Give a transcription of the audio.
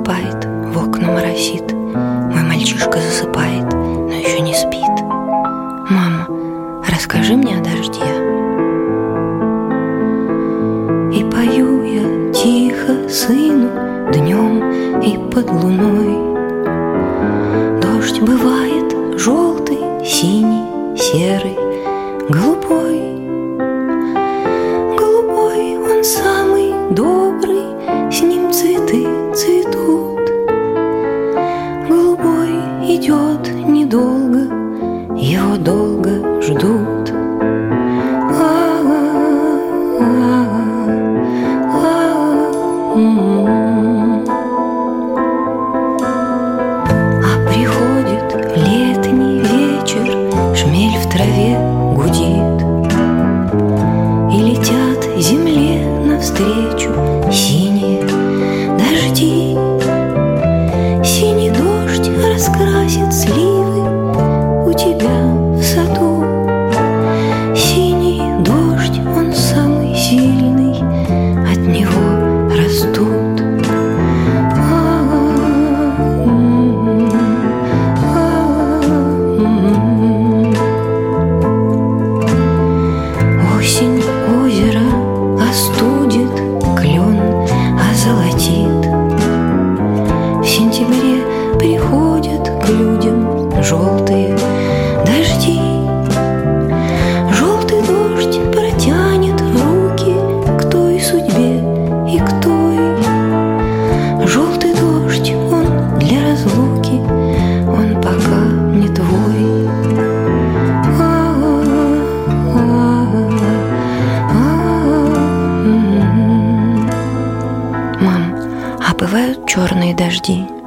наступает, в окна моросит. Мой мальчишка засыпает, но еще не спит. Мама, расскажи мне о дожде. И пою я тихо сыну днем и под луной. Дождь бывает желтый, синий, серый, голубой. Голубой он самый добрый, с ним цветы цветут. Голубой идет недолго, его долго ждут. А приходит летний вечер, шмель в траве гудит, и летят земле навстречу синие дожди. Синий дождь раскрасит сливы у тебя в саду. Синий дождь, он самый сильный, от него растут. Осень озеро остудит, клен озолотит. В сентябре приходят к людям желтые дожди. Желтый дождь протянет руки к той судьбе и к той. Желтый дождь, он для разлуки, он пока не твой. Мам, а бывают черные дожди?